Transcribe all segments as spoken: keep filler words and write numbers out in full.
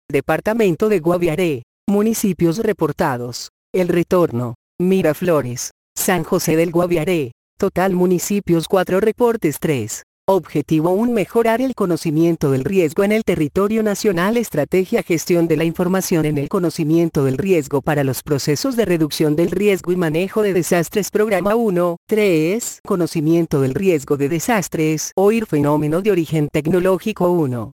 Departamento de Guaviare. Municipios reportados. El Retorno, Miraflores, San José del Guaviare. Total municipios cuatro reportes tres. Objetivo uno. Mejorar el conocimiento del riesgo en el territorio nacional. Estrategia gestión de la información en el conocimiento del riesgo para los procesos de reducción del riesgo y manejo de desastres. Programa uno. tres. Conocimiento del riesgo de desastres. O I R fenómeno de origen tecnológico uno.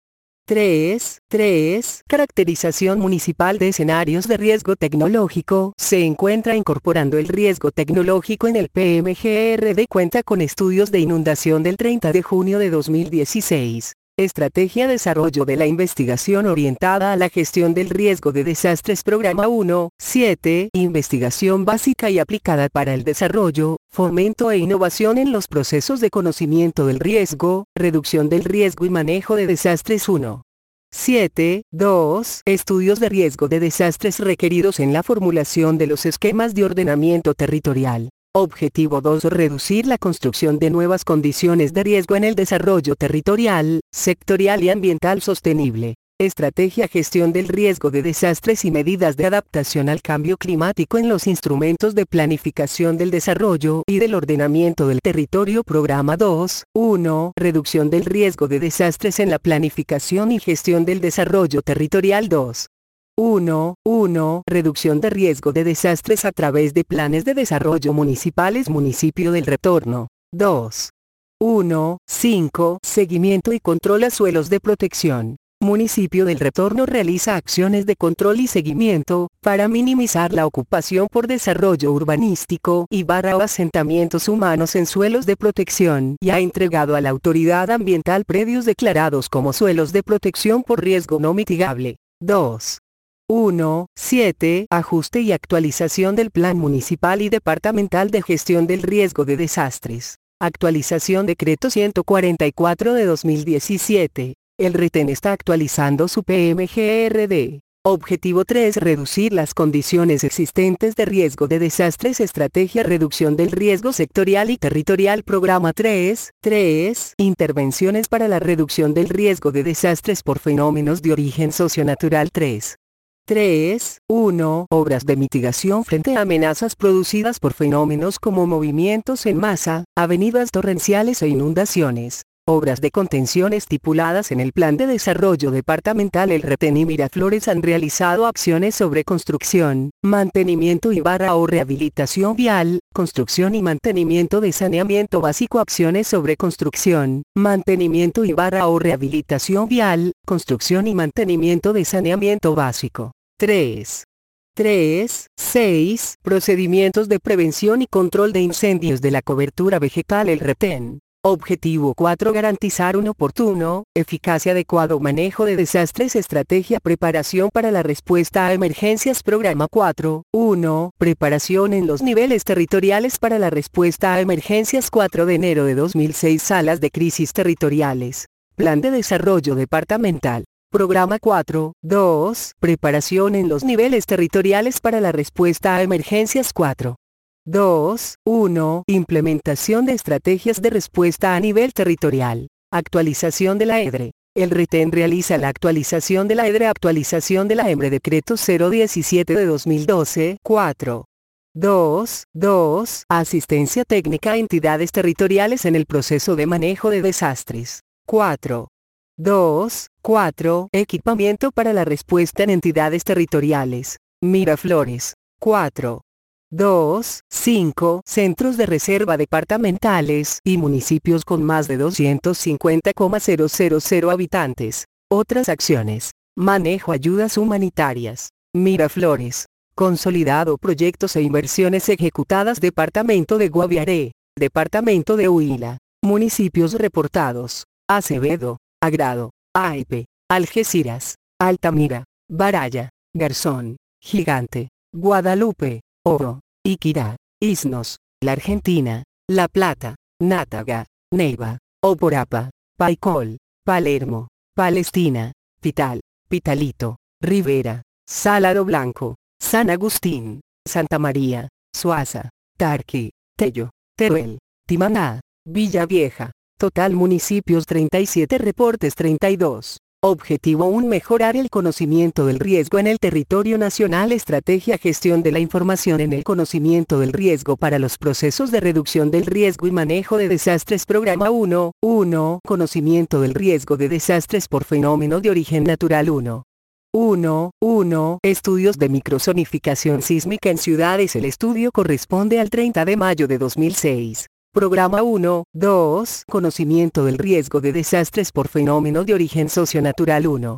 tres. tres. Caracterización municipal de escenarios de riesgo tecnológico. Se encuentra incorporando el riesgo tecnológico en el P M G R D. Cuenta con estudios de inundación del treinta de junio de dos mil dieciséis. Estrategia desarrollo de la investigación orientada a la gestión del riesgo de desastres. Programa uno. siete. Investigación básica y aplicada para el desarrollo, fomento e innovación en los procesos de conocimiento del riesgo, reducción del riesgo y manejo de desastres. uno. siete. dos. Estudios de riesgo de desastres requeridos en la formulación de los esquemas de ordenamiento territorial. Objetivo dos. Reducir la construcción de nuevas condiciones de riesgo en el desarrollo territorial, sectorial y ambiental sostenible. Estrategia gestión del riesgo de desastres y medidas de adaptación al cambio climático en los instrumentos de planificación del desarrollo y del ordenamiento del territorio. Programa dos. uno. Reducción del riesgo de desastres en la planificación y gestión del desarrollo territorial. dos. uno. uno. Reducción de riesgo de desastres a través de planes de desarrollo municipales. Municipio del Retorno. dos. uno. cinco. Seguimiento y control a suelos de protección. Municipio del Retorno realiza acciones de control y seguimiento, para minimizar la ocupación por desarrollo urbanístico y barra o asentamientos humanos en suelos de protección y ha entregado a la autoridad ambiental predios declarados como suelos de protección por riesgo no mitigable. dos. uno. siete. Ajuste y actualización del Plan Municipal y Departamental de Gestión del Riesgo de Desastres. Actualización Decreto ciento cuarenta y cuatro de dos mil diecisiete. El RETEN está actualizando su P M G R D. Objetivo tres. Reducir las condiciones existentes de riesgo de desastres. Estrategia reducción del riesgo sectorial y territorial. Programa tres. tres. Intervenciones para la reducción del riesgo de desastres por fenómenos de origen socionatural. tres. tres. uno. Obras de mitigación frente a amenazas producidas por fenómenos como movimientos en masa, avenidas torrenciales e inundaciones. Obras de contención estipuladas en el Plan de Desarrollo Departamental. El RETEN y Miraflores han realizado acciones sobre construcción, mantenimiento y barra o rehabilitación vial, construcción y mantenimiento de saneamiento básico. Acciones sobre construcción, mantenimiento y barra o rehabilitación vial, construcción y mantenimiento de saneamiento básico. tres. tres. seis. Procedimientos de prevención y control de incendios de la cobertura vegetal. El RETEN. Objetivo cuatro. Garantizar un oportuno, eficaz y adecuado manejo de desastres. Estrategia preparación para la respuesta a emergencias. Programa cuatro. uno. Preparación en los niveles territoriales para la respuesta a emergencias. cuatro de enero de dos mil seis. Salas de crisis territoriales. Plan de desarrollo departamental. Programa cuatro. dos. Preparación en los niveles territoriales para la respuesta a emergencias. cuatro. dos. uno. Implementación de estrategias de respuesta a nivel territorial. Actualización de la E D R E. El RETEN realiza la actualización de la E D R E. Actualización de la E M R E. Decreto cero diecisiete de dos mil doce. cuatro. dos. dos. Asistencia técnica a entidades territoriales en el proceso de manejo de desastres. cuatro. dos. cuatro. Equipamiento para la respuesta en entidades territoriales. Miraflores. cuatro. dos. cinco. Centros de reserva departamentales y municipios con más de doscientos cincuenta mil habitantes. Otras acciones. Manejo ayudas humanitarias. Miraflores. Consolidado proyectos e inversiones ejecutadas. Departamento de Guaviare. Departamento de Huila. Municipios reportados. Acevedo, Agrado, Aipe, Algeciras, Altamira, Baraya, Garzón, Gigante, Guadalupe, Oro, Iquirá, Isnos, La Argentina, La Plata, Nátaga, Neiva, Oporapa, Paicol, Palermo, Palestina, Pital, Pitalito, Rivera, Salado Blanco, San Agustín, Santa María, Suaza, Tarqui, Tello, Teruel, Timaná, Villa Vieja. Total municipios treinta y siete reportes treinta y dos. Objetivo uno. Mejorar el conocimiento del riesgo en el territorio nacional. Estrategia gestión de la información en el conocimiento del riesgo para los procesos de reducción del riesgo y manejo de desastres. Programa uno. uno. Conocimiento del riesgo de desastres por fenómeno de origen natural. uno. uno. uno. Estudios de microzonificación sísmica en ciudades. El estudio corresponde al treinta de mayo de dos mil seis. Programa uno. dos. Conocimiento del riesgo de desastres por fenómeno de origen socionatural. uno.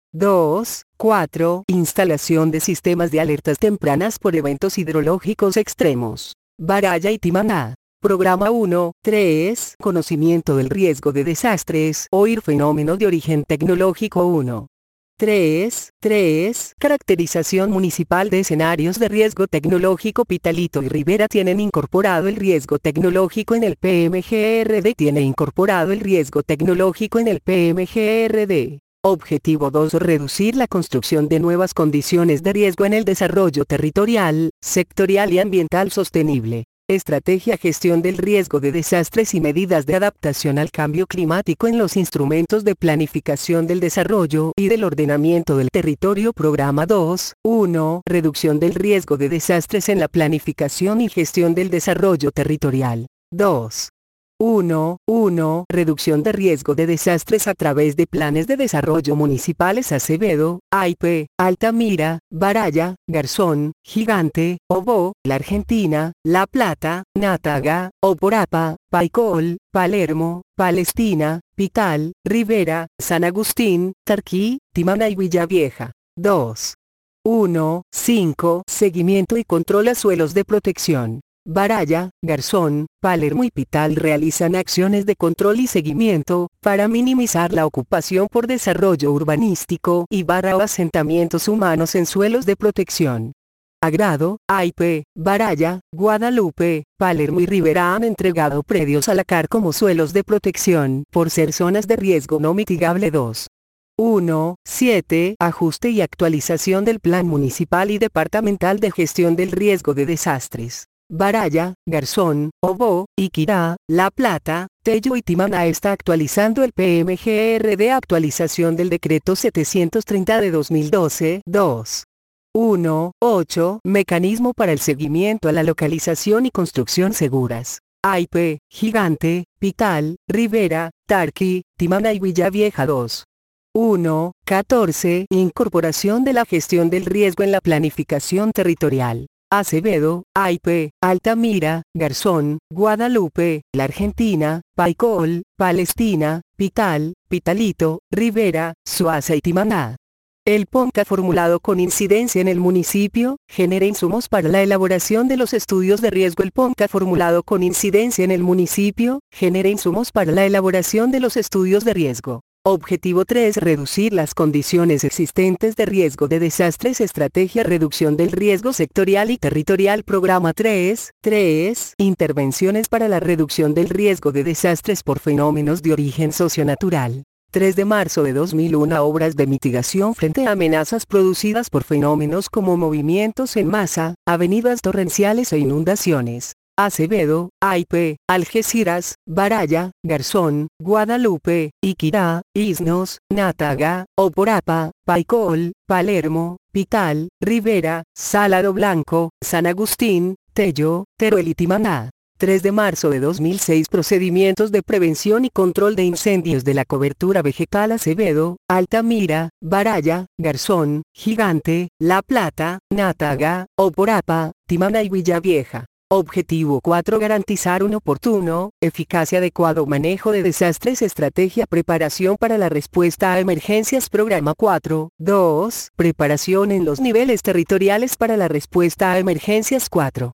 dos. cuatro. Instalación de sistemas de alertas tempranas por eventos hidrológicos extremos. Baraya y Timaná. Programa uno. tres. Conocimiento del riesgo de desastres o fenómeno de origen tecnológico. uno. tres. tres. Caracterización municipal de escenarios de riesgo tecnológico. Pitalito y Rivera tienen incorporado el riesgo tecnológico en el P M G R D. Tiene incorporado el riesgo tecnológico en el P M G R D. Objetivo dos. Reducir la construcción de nuevas condiciones de riesgo en el desarrollo territorial, sectorial y ambiental sostenible. Estrategia gestión del riesgo de desastres y medidas de adaptación al cambio climático en los instrumentos de planificación del desarrollo y del ordenamiento del territorio. Programa dos. uno. Reducción del riesgo de desastres en la planificación y gestión del desarrollo territorial. dos. uno. uno. Reducción de riesgo de desastres a través de planes de desarrollo municipales. Acevedo, A I P, Altamira, Baraya, Garzón, Gigante, Obó, La Argentina, La Plata, Nátaga, Oporapa, Paicol, Palermo, Palestina, Pital, Rivera, San Agustín, Tarquí, Timaná y Villavieja. dos. uno. cinco. Seguimiento y control a suelos de protección. Baraya, Garzón, Palermo y Pital realizan acciones de control y seguimiento, para minimizar la ocupación por desarrollo urbanístico y barra o asentamientos humanos en suelos de protección. Agrado, A I P, Baraya, Guadalupe, Palermo y Rivera han entregado predios a la C A R como suelos de protección por ser zonas de riesgo no mitigable. dos. uno. siete. Ajuste y actualización del Plan Municipal y Departamental de Gestión del Riesgo de Desastres. Baraya, Garzón, Obó, Iquirá, La Plata, Tello y Timaná está actualizando el P M G R D. Actualización del Decreto setecientos treinta de dos mil doce. dos. uno. ocho. Mecanismo para el seguimiento a la localización y construcción seguras. A I P, Gigante, Pital, Rivera, Tarqui, Timaná y Villavieja. dos. uno. catorce. Incorporación de la gestión del riesgo en la planificación territorial. Acevedo, A I P, Altamira, Garzón, Guadalupe, La Argentina, Paicol, Palestina, Pital, Pitalito, Rivera, Suaza y Timaná. El P O N C A formulado con incidencia en el municipio, genera insumos para la elaboración de los estudios de riesgo. El P O N C A formulado con incidencia en el municipio, genera insumos para la elaboración de los estudios de riesgo. Objetivo tres. Reducir las condiciones existentes de riesgo de desastres. Estrategia reducción del riesgo sectorial y territorial. Programa tres. tres. Intervenciones para la reducción del riesgo de desastres por fenómenos de origen socionatural. tres de marzo de dos mil uno. Obras de mitigación frente a amenazas producidas por fenómenos como movimientos en masa, avenidas torrenciales e inundaciones. Acevedo, A I P, Algeciras, Baraya, Garzón, Guadalupe, Iquirá, Isnos, Nátaga, Oporapa, Paicol, Palermo, Pital, Rivera, Salado Blanco, San Agustín, Tello, Teruel y Timaná. tres de marzo de dos mil seis. Procedimientos de prevención y control de incendios de la cobertura vegetal. Acevedo, Altamira, Baraya, Garzón, Gigante, La Plata, Nátaga, Oporapa, Timaná y Villavieja. Objetivo cuatro. Garantizar un oportuno, eficaz y adecuado manejo de desastres. Estrategia preparación para la respuesta a emergencias. Programa cuatro. dos. Preparación en los niveles territoriales para la respuesta a emergencias. cuatro.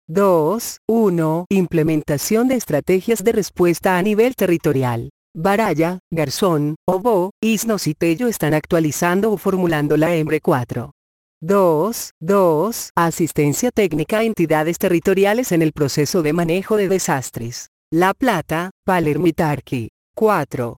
dos. uno. Implementación de estrategias de respuesta a nivel territorial. Baraya, Garzón, Obó, Isnos y Tello están actualizando o formulando la E M R E cuatro. dos. dos. Asistencia técnica a entidades territoriales en el proceso de manejo de desastres. La Plata, Palermo y Tarqui. cuatro.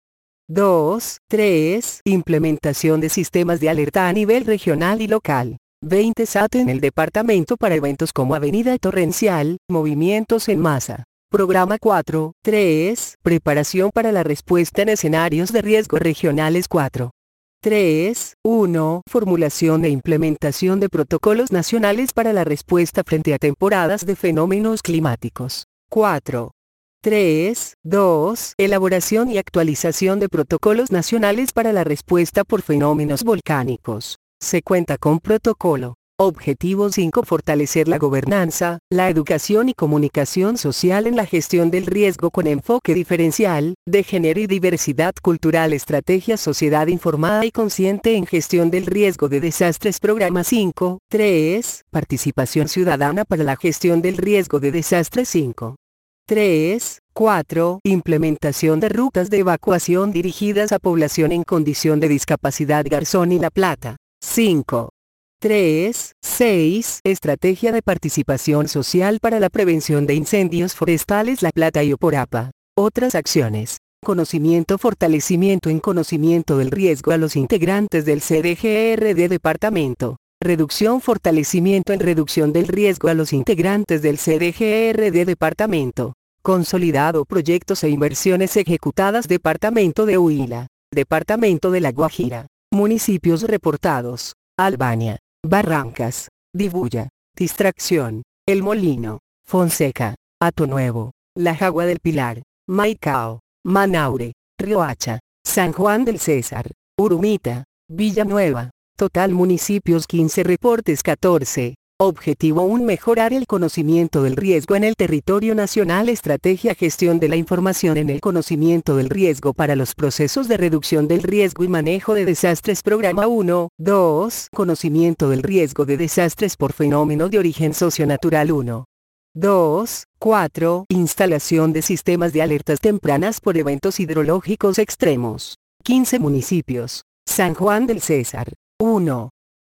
dos. tres. Implementación de sistemas de alerta a nivel regional y local. veinte S A T en el departamento para eventos como avenida torrencial, movimientos en masa. Programa cuatro. tres. Preparación para la respuesta en escenarios de riesgo regionales. cuatro. tres. uno. Formulación e implementación de protocolos nacionales para la respuesta frente a temporadas de fenómenos climáticos. cuatro. tres. dos. Elaboración y actualización de protocolos nacionales para la respuesta por fenómenos volcánicos. Se cuenta con protocolo. Objetivo cinco. Fortalecer la gobernanza, la educación y comunicación social en la gestión del riesgo con enfoque diferencial, de género y diversidad cultural. Estrategia Sociedad informada y consciente en gestión del riesgo de desastres. Programa cinco. tres. Participación ciudadana para la gestión del riesgo de desastres. cinco. tres. cuatro. Implementación de rutas de evacuación dirigidas a población en condición de discapacidad. Garzón y La Plata. cinco. tres. seis. Estrategia de participación social para la prevención de incendios forestales. La Plata y Oporapa. Otras acciones. Conocimiento. Fortalecimiento en conocimiento del riesgo a los integrantes del C D G R D Departamento. Reducción. Fortalecimiento en reducción del riesgo a los integrantes del C D G R D Departamento. Consolidado. Proyectos e inversiones ejecutadas. Departamento de Huila. Departamento de La Guajira. Municipios reportados. Albania. Barrancas, Dibuya, Distracción, El Molino, Fonseca, Hato Nuevo, La Jagua del Pilar, Maicao, Manaure, Riohacha, San Juan del César, Urumita, Villanueva. Total municipios quince. Reportes catorce. Objetivo uno. Mejorar el conocimiento del riesgo en el territorio nacional. Estrategia Gestión de la información en el conocimiento del riesgo para los procesos de reducción del riesgo y manejo de desastres. Programa uno. dos. Conocimiento del riesgo de desastres por fenómeno de origen socionatural. uno. dos. cuatro. Instalación de sistemas de alertas tempranas por eventos hidrológicos extremos. quince municipios. San Juan del César. uno.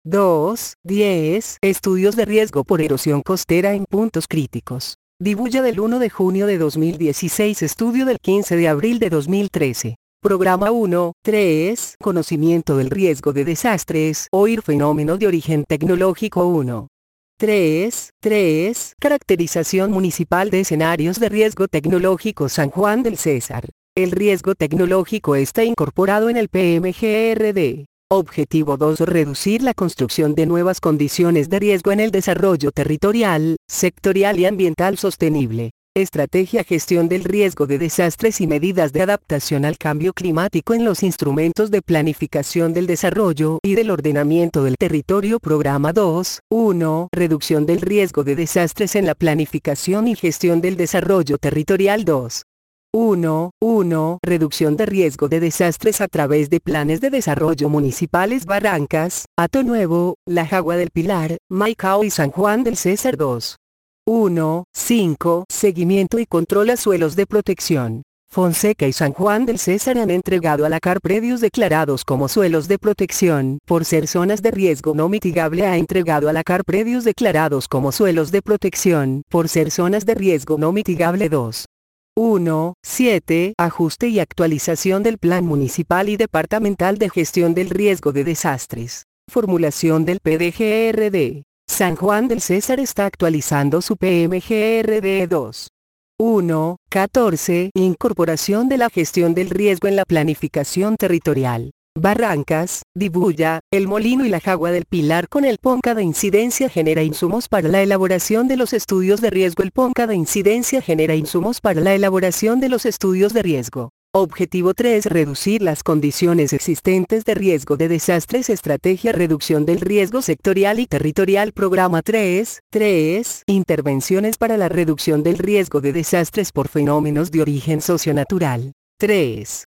dos. diez. Estudios de riesgo por erosión costera en puntos críticos. Dibuya del uno de junio de dos mil dieciséis. Estudio del quince de abril de dos mil trece. Programa uno. tres. Conocimiento del riesgo de desastres. O I R fenómeno de origen tecnológico. uno. tres. tres. Caracterización municipal de escenarios de riesgo tecnológico. San Juan del César. El riesgo tecnológico está incorporado en el P M G R D. Objetivo dos. Reducir la construcción de nuevas condiciones de riesgo en el desarrollo territorial, sectorial y ambiental sostenible. Estrategia Gestión del riesgo de desastres y medidas de adaptación al cambio climático en los instrumentos de planificación del desarrollo y del ordenamiento del territorio. Programa dos. uno. Reducción del riesgo de desastres en la planificación y gestión del desarrollo territorial. dos. uno. uno. Reducción de riesgo de desastres a través de planes de desarrollo municipales. Barrancas, Hato Nuevo, La Jagua del Pilar, Maicao y San Juan del César. dos. uno. cinco. Seguimiento y control a suelos de protección. Fonseca y San Juan del César han entregado a la C A R predios declarados como suelos de protección. Por ser zonas de riesgo no mitigable, ha entregado a la C A R predios declarados como suelos de protección. Por ser zonas de riesgo no mitigable. dos. uno. siete. Ajuste y actualización del Plan Municipal y Departamental de Gestión del Riesgo de Desastres. Formulación del P D G R D. San Juan del César está actualizando su P M G R D. dos. uno. catorce. Incorporación de la gestión del riesgo en la planificación territorial. Barrancas, Dibuya, El Molino y La Jagua del Pilar. Con el PONCA de incidencia genera insumos para la elaboración de los estudios de riesgo. El PONCA de incidencia genera insumos para la elaboración de los estudios de riesgo. Objetivo tres. Reducir las condiciones existentes de riesgo de desastres. Estrategia Reducción del riesgo sectorial y territorial. Programa tres. tres. Intervenciones para la reducción del riesgo de desastres por fenómenos de origen socionatural. tres.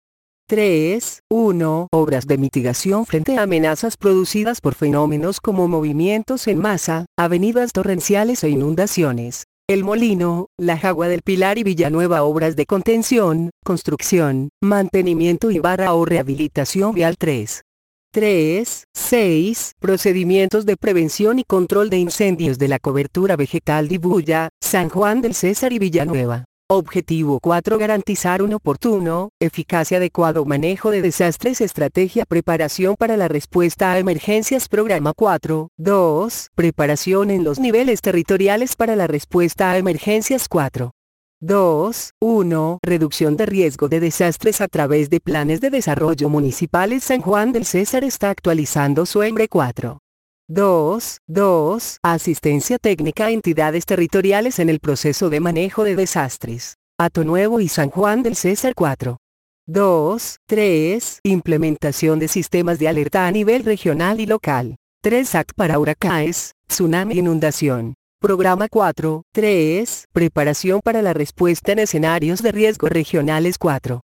tres. uno. Obras de mitigación frente a amenazas producidas por fenómenos como movimientos en masa, avenidas torrenciales e inundaciones. El Molino, La Jagua del Pilar y Villanueva. Obras de contención, construcción, mantenimiento y barra o rehabilitación vial. tres. tres. seis. Procedimientos de prevención y control de incendios de la cobertura vegetal. Dibuya, San Juan del César y Villanueva. Objetivo cuatro. Garantizar un oportuno, eficaz y adecuado manejo de desastres. Estrategia Preparación para la respuesta a emergencias. Programa cuatro. dos. Preparación en los niveles territoriales para la respuesta a emergencias. cuatro. dos, uno. Reducción de riesgo de desastres a través de planes de desarrollo municipales. San Juan del César está actualizando su E M R E cuatro. dos, dos. Asistencia técnica a entidades territoriales en el proceso de manejo de desastres. Hato Nuevo y San Juan del César cuatro. dos, tres. Implementación de sistemas de alerta a nivel regional y local. tres A C T para huracanes, tsunami e inundación. Programa cuatro, tres. Preparación para la respuesta en escenarios de riesgo regionales cuatro.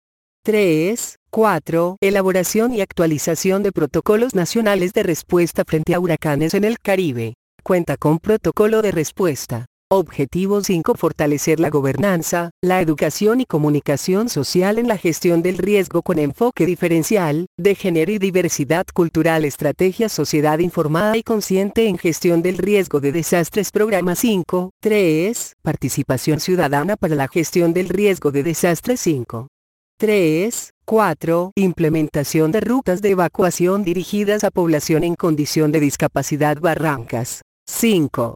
tres, cuatro. Elaboración y actualización de protocolos nacionales de respuesta frente a huracanes en el Caribe. Cuenta con protocolo de respuesta. Objetivo cinco. Fortalecer la gobernanza, la educación y comunicación social en la gestión del riesgo con enfoque diferencial, de género y diversidad cultural. Estrategia sociedad informada y consciente en gestión del riesgo de desastres. Programa cinco, tres. Participación ciudadana para la gestión del riesgo de desastres cinco. tres, cuatro. Implementación de rutas de evacuación dirigidas a población en condición de discapacidad. Barrancas. cinco.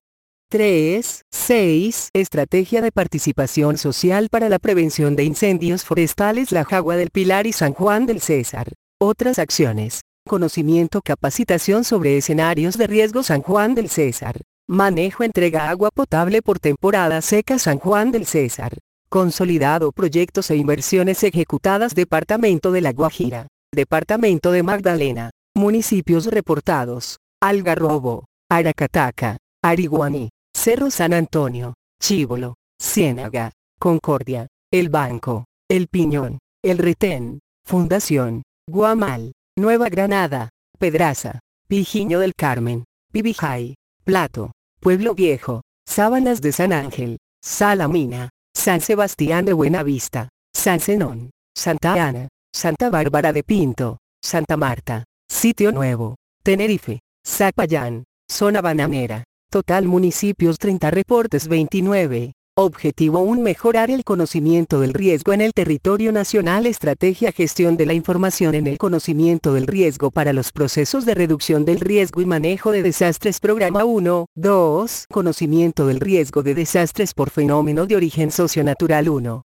tres, seis. Estrategia de participación social para la prevención de incendios forestales. La Jagua del Pilar y San Juan del César. Otras acciones. Conocimiento, capacitación sobre escenarios de riesgo. San Juan del César. Manejo, entrega agua potable por temporada seca. San Juan del César. Consolidado proyectos e inversiones ejecutadas. Departamento de La Guajira. Departamento de Magdalena. Municipios reportados: Algarrobo, Aracataca, Ariguaní, Cerro San Antonio, Chívolo, Ciénaga, Concordia, El Banco, El Piñón, El Retén, Fundación, Guamal, Nueva Granada, Pedraza, Pijiño del Carmen, Pibijay, Plato, Pueblo Viejo, Sábanas de San Ángel, Salamina, San Sebastián de Buenavista, San Zenón, Santa Ana, Santa Bárbara de Pinto, Santa Marta, Sitio Nuevo, Tenerife, Zapayán, Zona Bananera. Total municipios treinta. Reportes veintinueve. Objetivo uno. Mejorar el conocimiento del riesgo en el territorio nacional. Estrategia gestión de la información en el conocimiento del riesgo para los procesos de reducción del riesgo y manejo de desastres. Programa uno, dos. Conocimiento del riesgo de desastres por fenómeno de origen socionatural. uno,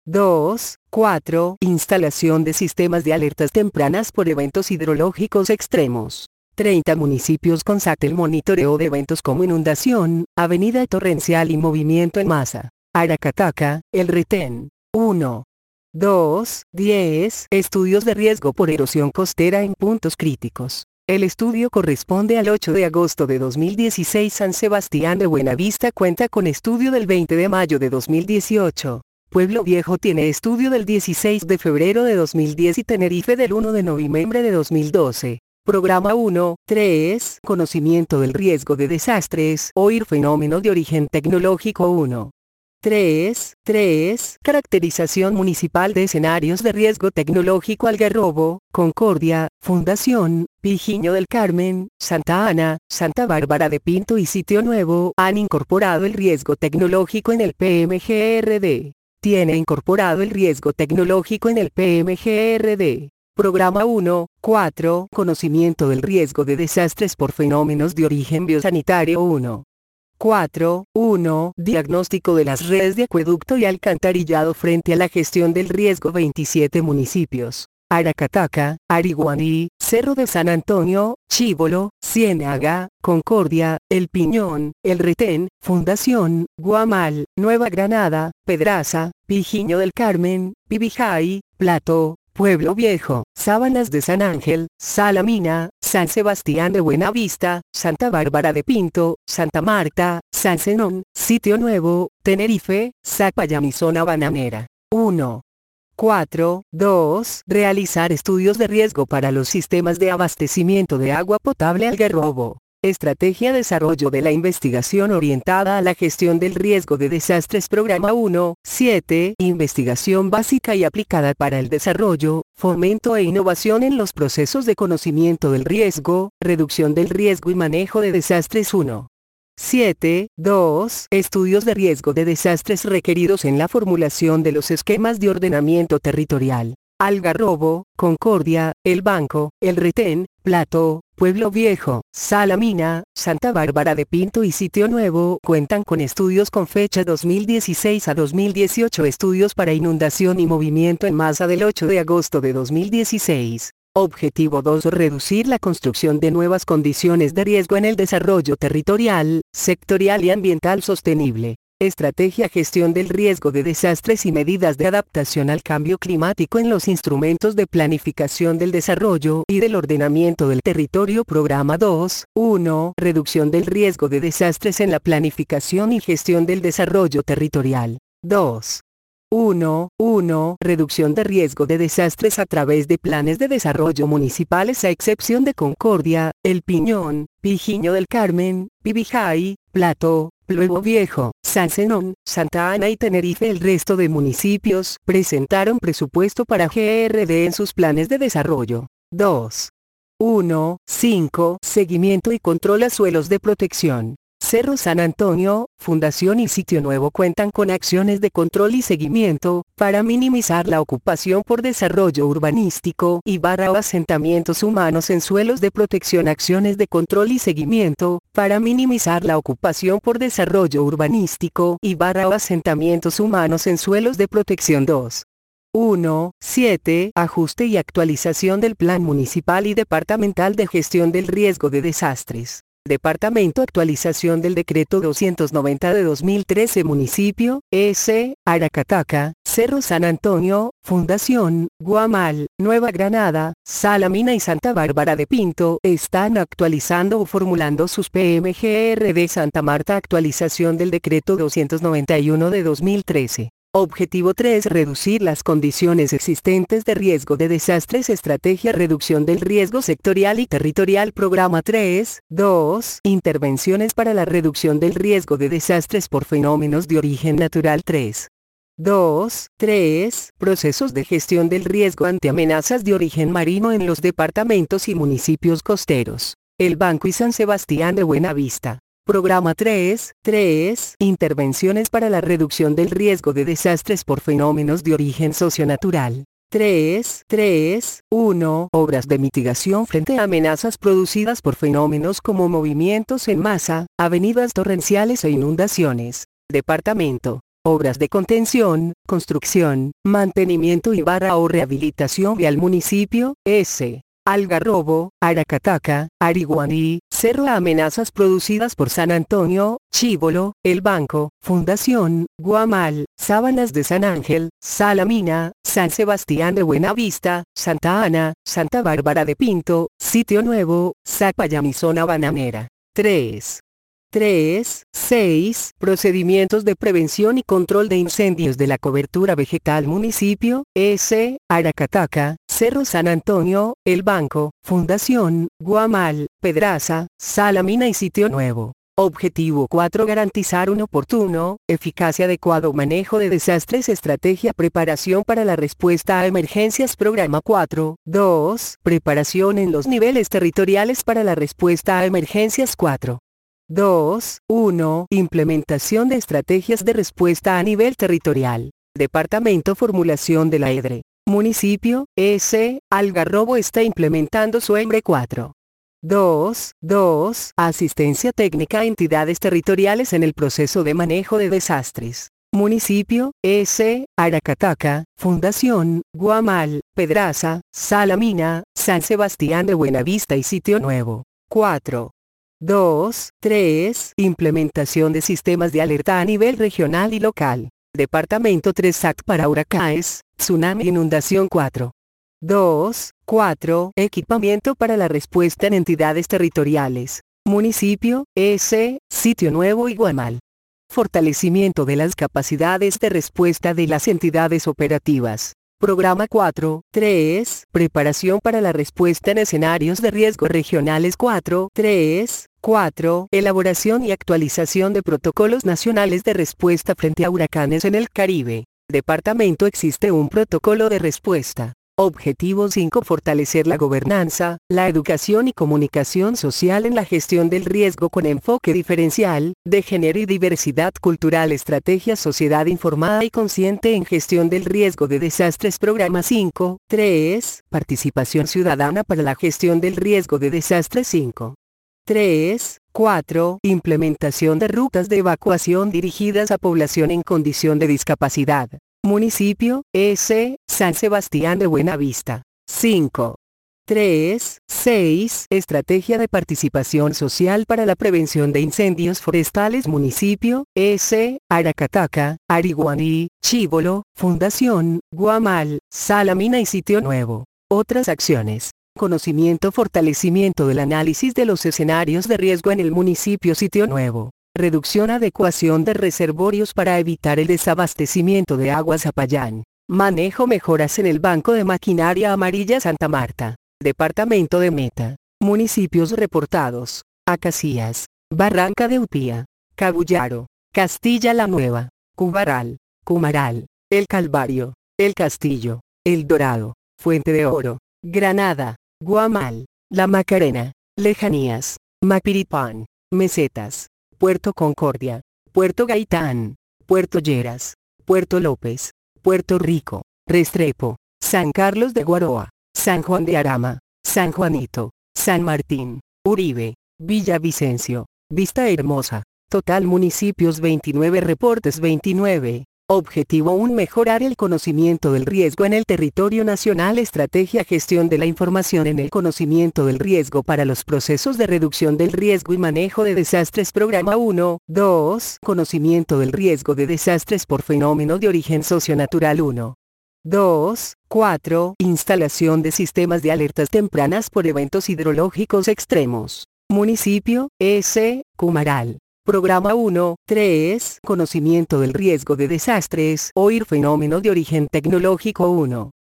dos, cuatro. Instalación de sistemas de alertas tempranas por eventos hidrológicos extremos. treinta municipios con SATEL. Monitoreo de eventos como inundación, avenida torrencial y movimiento en masa. Aracataca, El Retén. uno, dos, diez. Estudios de riesgo por erosión costera en puntos críticos. El estudio corresponde al ocho de agosto de dos mil dieciséis. San Sebastián de Buenavista cuenta con estudio del veinte de mayo de dos mil dieciocho. Pueblo Viejo tiene estudio del dieciséis de febrero de dos mil diez y Tenerife del uno de noviembre de dos mil doce. Programa uno, tres. Conocimiento del riesgo de desastres. O I R. Fenómeno de origen tecnológico. uno, tres, tres. Caracterización municipal de escenarios de riesgo tecnológico. Algarrobo, Concordia, Fundación, Pijiño del Carmen, Santa Ana, Santa Bárbara de Pinto y Sitio Nuevo han incorporado el riesgo tecnológico en el P M G R D. Tiene incorporado el riesgo tecnológico en el P M G R D. Programa uno, cuatro. Conocimiento del riesgo de desastres por fenómenos de origen biosanitario. uno, cuatro, uno. Diagnóstico de las redes de acueducto y alcantarillado frente a la gestión del riesgo. veintisiete municipios: Aracataca, Ariguaní, Cerro de San Antonio, Chívolo, Ciénaga, Concordia, El Piñón, El Retén, Fundación, Guamal, Nueva Granada, Pedraza, Pijiño del Carmen, Pibijay, Plato, Pueblo Viejo, Sábanas de San Ángel, Salamina, San Sebastián de Buenavista, Santa Bárbara de Pinto, Santa Marta, San Zenón, Sitio Nuevo, Tenerife, Zapayán y Zona Bananera. uno, cuatro, dos. Realizar estudios de riesgo para los sistemas de abastecimiento de agua potable. Algarrobo. Estrategia desarrollo de la investigación orientada a la gestión del riesgo de desastres. Programa uno, siete. Investigación básica y aplicada para el desarrollo, fomento e innovación en los procesos de conocimiento del riesgo, reducción del riesgo y manejo de desastres. uno, siete, dos. Estudios de riesgo de desastres requeridos en la formulación de los esquemas de ordenamiento territorial. Algarrobo, Concordia, El Banco, El Retén, Plato, Pueblo Viejo, Salamina, Santa Bárbara de Pinto y Sitio Nuevo cuentan con estudios con fecha dos mil dieciséis a dos mil dieciocho. Estudios para inundación y movimiento en masa del ocho de agosto de dos mil dieciséis. Objetivo dos. Reducir la construcción de nuevas condiciones de riesgo en el desarrollo territorial, sectorial y ambiental sostenible. Estrategia: gestión del riesgo de desastres y medidas de adaptación al cambio climático en los instrumentos de planificación del desarrollo y del ordenamiento del territorio. Programa dos punto uno. Reducción del riesgo de desastres en la planificación y gestión del desarrollo territorial. dos. uno punto uno. Reducción de riesgo de desastres a través de planes de desarrollo municipales a excepción de Concordia, El Piñón, Pijiño del Carmen, Pibijay, Plato, Pueblo Viejo, San Zenón, Santa Ana y Tenerife. El resto de municipios presentaron presupuesto para G R D en sus planes de desarrollo. dos punto uno punto cinco. Seguimiento y control a suelos de protección. Cerro San Antonio, Fundación y Sitio Nuevo cuentan con acciones de control y seguimiento, para minimizar la ocupación por desarrollo urbanístico y barra o asentamientos humanos en suelos de protección. Acciones de control y seguimiento, para minimizar la ocupación por desarrollo urbanístico y barra o asentamientos humanos en suelos de protección. dos punto uno punto siete. Ajuste y actualización del Plan Municipal y Departamental de Gestión del Riesgo de Desastres. Departamento. Actualización del Decreto doscientos noventa de dos mil trece. Municipio, S. Aracataca, Cerro San Antonio, Fundación, Guamal, Nueva Granada, Salamina y Santa Bárbara de Pinto están actualizando o formulando sus P M G R D. Santa Marta. Actualización del Decreto doscientos noventa y uno de dos mil trece. Objetivo tres. Reducir las condiciones existentes de riesgo de desastres. Estrategia: reducción del riesgo sectorial y territorial. Programa tres punto dos. Intervenciones para la reducción del riesgo de desastres por fenómenos de origen natural. tres punto dos. tres. Procesos de gestión del riesgo ante amenazas de origen marino en los departamentos y municipios costeros. El Banco y San Sebastián de Buenavista. Programa tres punto tres. Intervenciones para la reducción del riesgo de desastres por fenómenos de origen socionatural. tres punto tres punto uno. Obras de mitigación frente a amenazas producidas por fenómenos como movimientos en masa, avenidas torrenciales e inundaciones. Departamento. Obras de contención, construcción, mantenimiento y barra o rehabilitación vial. Municipio, S. Algarrobo, Aracataca, Ariguaní, Cerro. Amenazas producidas por San Antonio, Chívolo, El Banco, Fundación, Guamal, Sábanas de San Ángel, Salamina, San Sebastián de Buenavista, Santa Ana, Santa Bárbara de Pinto, Sitio Nuevo, Zapayam y Zona Bananera. tres punto tres punto seis. Procedimientos de prevención y control de incendios de la cobertura vegetal. Municipio, S. Aracataca, Cerro San Antonio, El Banco, Fundación, Guamal, Pedraza, Salamina y Sitio Nuevo. Objetivo cuatro. Garantizar un oportuno, eficaz y adecuado manejo de desastres. Estrategia: preparación para la respuesta a emergencias. Programa cuatro punto dos. Preparación en los niveles territoriales para la respuesta a emergencias. cuatro punto dos punto uno. Implementación de estrategias de respuesta a nivel territorial. Departamento. Formulación de la E D R E. Municipio, S. Algarrobo está implementando su E M R E cuatro punto dos punto dos. Asistencia técnica a entidades territoriales en el proceso de manejo de desastres. Municipio, S. Aracataca, Fundación, Guamal, Pedraza, Salamina, San Sebastián de Buenavista y Sitio Nuevo. cuatro punto dos. tres. Implementación de sistemas de alerta a nivel regional y local. Departamento. tres S A C para huracanes, tsunami e inundación. cuatro punto dos. cuatro. Equipamiento para la respuesta en entidades territoriales. Municipio, S. Sitio Nuevo y Guamal. Fortalecimiento de las capacidades de respuesta de las entidades operativas. Programa cuatro punto tres. Preparación para la respuesta en escenarios de riesgo regionales. cuatro punto tres. cuatro. Elaboración y actualización de protocolos nacionales de respuesta frente a huracanes en el Caribe. Departamento. Existe un protocolo de respuesta. Objetivo cinco. Fortalecer la gobernanza, la educación y comunicación social en la gestión del riesgo con enfoque diferencial, de género y diversidad cultural. Estrategia sociedad informada y consciente en gestión del riesgo de desastres. Programa cinco. tres. Participación ciudadana para la gestión del riesgo de desastres. cinco. tres. cuatro. Implementación de rutas de evacuación dirigidas a población en condición de discapacidad. Municipio, S. San Sebastián de Buenavista. cinco. tres. seis. Estrategia de participación social para la prevención de incendios forestales. Municipio, S. Aracataca, Ariguaní, Chívolo, Fundación, Guamal, Salamina y Sitio Nuevo. Otras acciones. Conocimiento. Fortalecimiento del análisis de los escenarios de riesgo en el municipio Sitio Nuevo. Reducción adecuación de reservorios para evitar el desabastecimiento de agua. Zapayán. Manejo mejoras en el banco de maquinaria amarilla. Santa Marta. Departamento de Meta. Municipios reportados. Acacías. Barranca de Upía. Cabullaro. Castilla la Nueva. Cubaral. Cumaral. El Calvario. El Castillo. El Dorado. Fuente de Oro. Granada. Guamal. La Macarena. Lejanías. Mapiripán. Mesetas. Puerto Concordia, Puerto Gaitán, Puerto Lleras, Puerto López, Puerto Rico, Restrepo, San Carlos de Guaroa, San Juan de Arama, San Juanito, San Martín, Uribe, Villavicencio, Vista Hermosa. Total municipios veintinueve. Reportes veintinueve. Objetivo uno. Mejorar el conocimiento del riesgo en el territorio nacional. Estrategia gestión de la información en el conocimiento del riesgo para los procesos de reducción del riesgo y manejo de desastres. Programa uno. dos. Conocimiento del riesgo de desastres por fenómeno de origen socionatural. uno. dos. cuatro. Instalación de sistemas de alertas tempranas por eventos hidrológicos extremos. Municipio, S. Cumaral. Programa uno. tres. Conocimiento del riesgo de desastres o fenómeno de origen tecnológico. uno.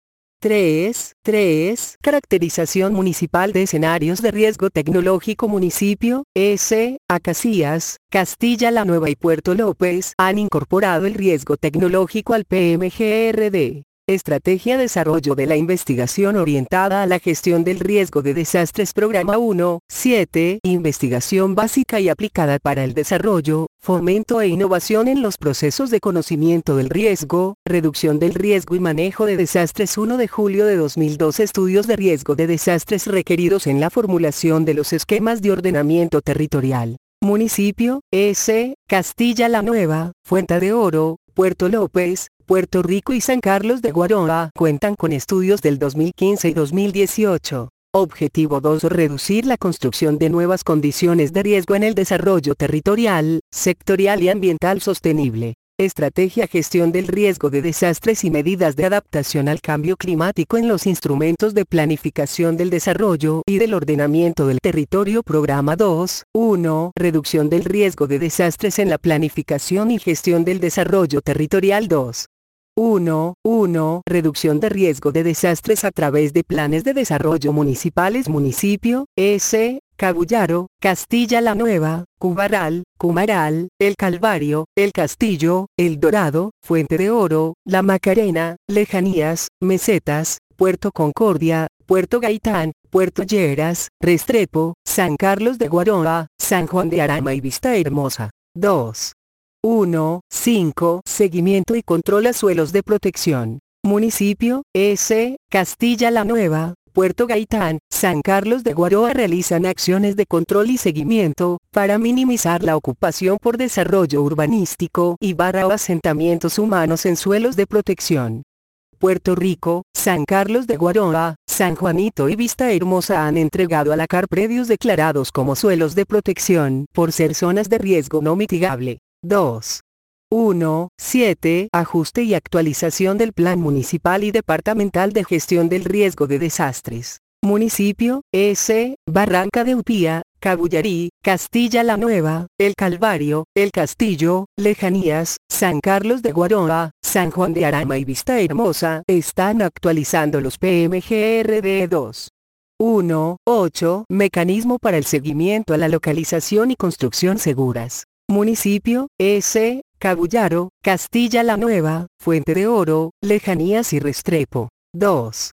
tres. tres. Caracterización municipal de escenarios de riesgo tecnológico. Municipio, S. Acacías, Castilla la Nueva y Puerto López han incorporado el riesgo tecnológico al P M G R D. Estrategia desarrollo de la investigación orientada a la gestión del riesgo de desastres. Programa uno. siete. Investigación básica y aplicada para el desarrollo, fomento e innovación en los procesos de conocimiento del riesgo, reducción del riesgo y manejo de desastres. uno de julio de dos mil dos. Estudios de riesgo de desastres requeridos en la formulación de los esquemas de ordenamiento territorial. Municipio, S. Castilla la Nueva, Fuente de Oro, Puerto López, Puerto Rico y San Carlos de Guaroa cuentan con estudios del dos mil quince y dos mil dieciocho. Objetivo dos. Reducir la construcción de nuevas condiciones de riesgo en el desarrollo territorial, sectorial y ambiental sostenible. Estrategia gestión del riesgo de desastres y medidas de adaptación al cambio climático en los instrumentos de planificación del desarrollo y del ordenamiento del territorio. Programa dos. uno. Reducción del riesgo de desastres en la planificación y gestión del desarrollo territorial. dos. uno. uno. Reducción de riesgo de desastres a través de planes de desarrollo municipales. Municipio, S. Cabullaro, Castilla la Nueva, Cubaral, Cumaral, El Calvario, El Castillo, El Dorado, Fuente de Oro, La Macarena, Lejanías, Mesetas, Puerto Concordia, Puerto Gaitán, Puerto Lleras, Restrepo, San Carlos de Guaroa, San Juan de Arama y Vista Hermosa. dos. uno. cinco. Seguimiento y control a suelos de protección. Municipio, S. Castilla la Nueva, Puerto Gaitán, San Carlos de Guaroa realizan acciones de control y seguimiento, para minimizar la ocupación por desarrollo urbanístico y barra o asentamientos humanos en suelos de protección. Puerto Rico, San Carlos de Guaroa, San Juanito y Vista Hermosa han entregado a la C A R predios declarados como suelos de protección por ser zonas de riesgo no mitigable. dos. uno. siete. Ajuste y actualización del Plan Municipal y Departamental de Gestión del Riesgo de Desastres. Municipio, S. Barranca de Upía, Cabullarí, Castilla la Nueva, El Calvario, El Castillo, Lejanías, San Carlos de Guaroa, San Juan de Arama y Vista Hermosa están actualizando los P M G R D dos. uno. ocho. Mecanismo para el seguimiento a la localización y construcción seguras. Municipio, S. Cabullaro, Castilla la Nueva, Fuente de Oro, Lejanías y Restrepo. dos.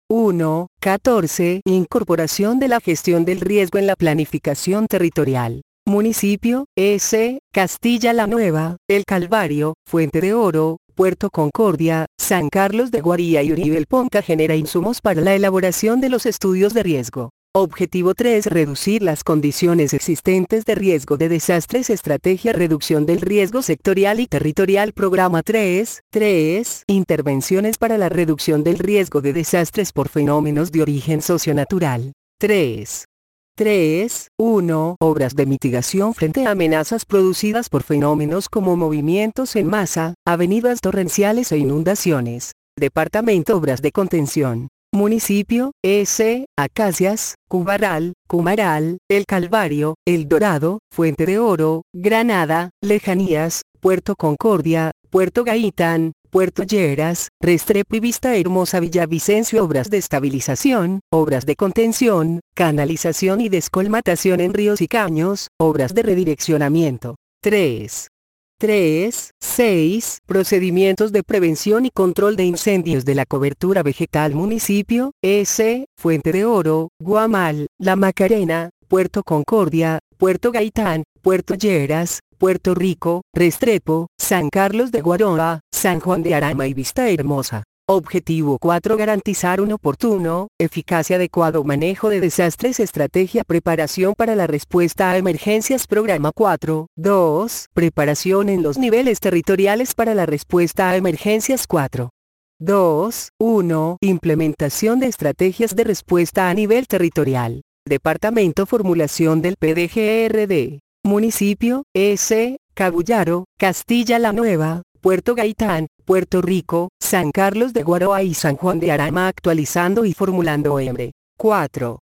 uno, catorce. Incorporación de la gestión del riesgo en la planificación territorial. Municipio, S. Castilla la Nueva, El Calvario, Fuente de Oro, Puerto Concordia, San Carlos de Guaría y Uribe. El PONCA genera insumos para la elaboración de los estudios de riesgo. Objetivo tres. Reducir las condiciones existentes de riesgo de desastres. Estrategia reducción del riesgo sectorial y territorial. Programa tres. tres. Intervenciones para la reducción del riesgo de desastres por fenómenos de origen socionatural. tres. tres. uno. Obras de mitigación frente a amenazas producidas por fenómenos como movimientos en masa, avenidas torrenciales e inundaciones. Departamento. Obras de contención. Municipio, S. Acacias, Cubaral, Cumaral, El Calvario, El Dorado, Fuente de Oro, Granada, Lejanías, Puerto Concordia, Puerto Gaitán, Puerto Lleras, Restrepo y Vista Hermosa. Villavicencio. Obras de estabilización, obras de contención, canalización y descolmatación en ríos y caños, obras de redireccionamiento. tres. tres. seis. Procedimientos de prevención y control de incendios de la cobertura vegetal. Municipio, S. Fuente de Oro, Guamal, La Macarena, Puerto Concordia, Puerto Gaitán, Puerto Lleras, Puerto Rico, Restrepo, San Carlos de Guaroa, San Juan de Arama y Vista Hermosa. Objetivo cuatro. Garantizar un oportuno, eficaz y adecuado manejo de desastres. Estrategia preparación para la respuesta a emergencias. Programa cuatro. dos. Preparación en los niveles territoriales para la respuesta a emergencias. cuatro. dos. uno. Implementación de estrategias de respuesta a nivel territorial. Departamento. Formulación del P D G R D. Municipio, S. Cabullaro, Castilla la Nueva, Puerto Gaitán, Puerto Rico, San Carlos de Guaroa y San Juan de Arama. Actualizando y formulando M. cuatro.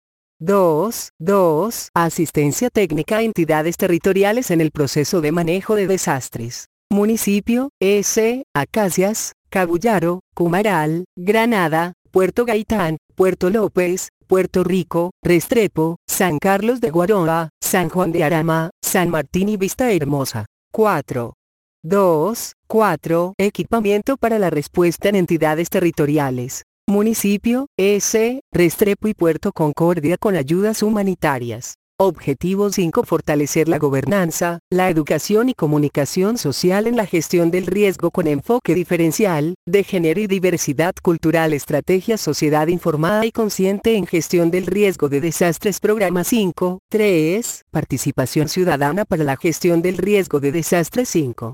dos. dos. Asistencia técnica a entidades territoriales en el proceso de manejo de desastres. Municipio, S. Acacias, Cabullaro, Cumaral, Granada, Puerto Gaitán, Puerto López, Puerto Rico, Restrepo, San Carlos de Guaroa, San Juan de Arama, San Martín y Vista Hermosa. cuatro. dos. cuatro. Equipamiento para la respuesta en entidades territoriales. Municipio, S. Restrepo y Puerto Concordia con ayudas humanitarias. Objetivo cinco. Fortalecer la gobernanza, la educación y comunicación social en la gestión del riesgo con enfoque diferencial, de género y diversidad cultural. Estrategia sociedad informada y consciente en gestión del riesgo de desastres. Programa cinco. tres. Participación ciudadana para la gestión del riesgo de desastres. cinco.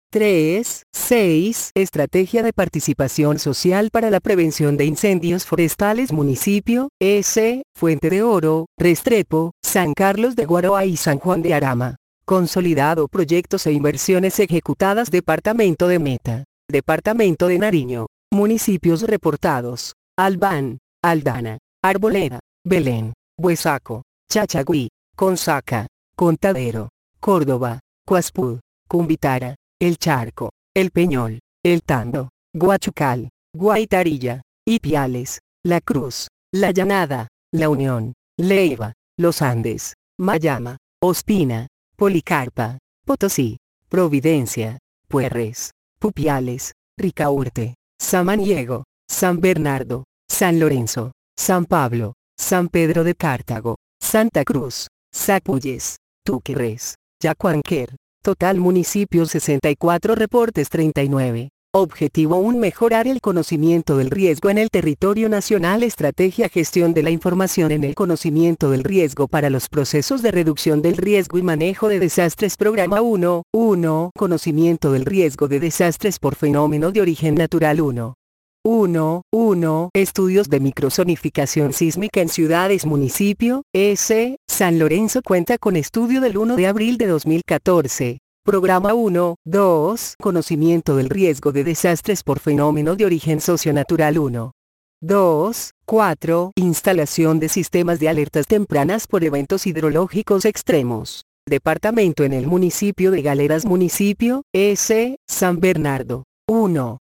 tres. seis. Estrategia de participación social para la prevención de incendios forestales. Municipio, S. Fuente de Oro, Restrepo, San Carlos de Guaroa y San Juan de Arama. Consolidado proyectos e inversiones ejecutadas. Departamento de Meta. Departamento de Nariño. Municipios reportados: Albán, Aldana, Arboleda, Belén, Buesaco, Chachagüí, Consaca, Contadero, Córdoba, Cuaspud, Cumbitara, El Charco, El Peñol, El Tando, Guachucal, Guaitarilla, Ipiales, La Cruz, La Llanada, La Unión, Leiva, Los Andes, Mayama, Ospina, Policarpa, Potosí, Providencia, Puerres, Pupiales, Ricaurte, Samaniego, San Bernardo, San Lorenzo, San Pablo, San Pedro de Cartago, Santa Cruz, Sapulles, Túquerres, Yacuanquer. Total municipios sesenta y cuatro. Reportes treinta y nueve. Objetivo uno. Mejorar el conocimiento del riesgo en el territorio nacional. Estrategia gestión de la información en el conocimiento del riesgo para los procesos de reducción del riesgo y manejo de desastres. Programa uno. uno. Conocimiento del riesgo de desastres por fenómeno de origen natural. uno. uno. uno. Estudios de microzonificación sísmica en ciudades. Municipio, S. San Lorenzo cuenta con estudio del uno de abril de dos mil catorce. Programa uno. dos. Conocimiento del riesgo de desastres por fenómeno de origen socionatural. uno. dos. cuatro. Instalación de sistemas de alertas tempranas por eventos hidrológicos extremos. Departamento en el municipio de Galeras. Municipio, S. San Bernardo. uno.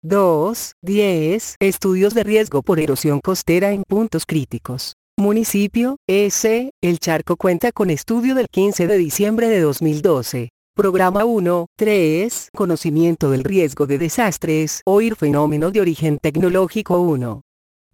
dos. diez. Estudios de riesgo por erosión costera en puntos críticos. Municipio, S. El Charco cuenta con estudio del quince de diciembre de dos mil doce. Programa uno. tres. Conocimiento del riesgo de desastres. O I R fenómeno de origen tecnológico. uno.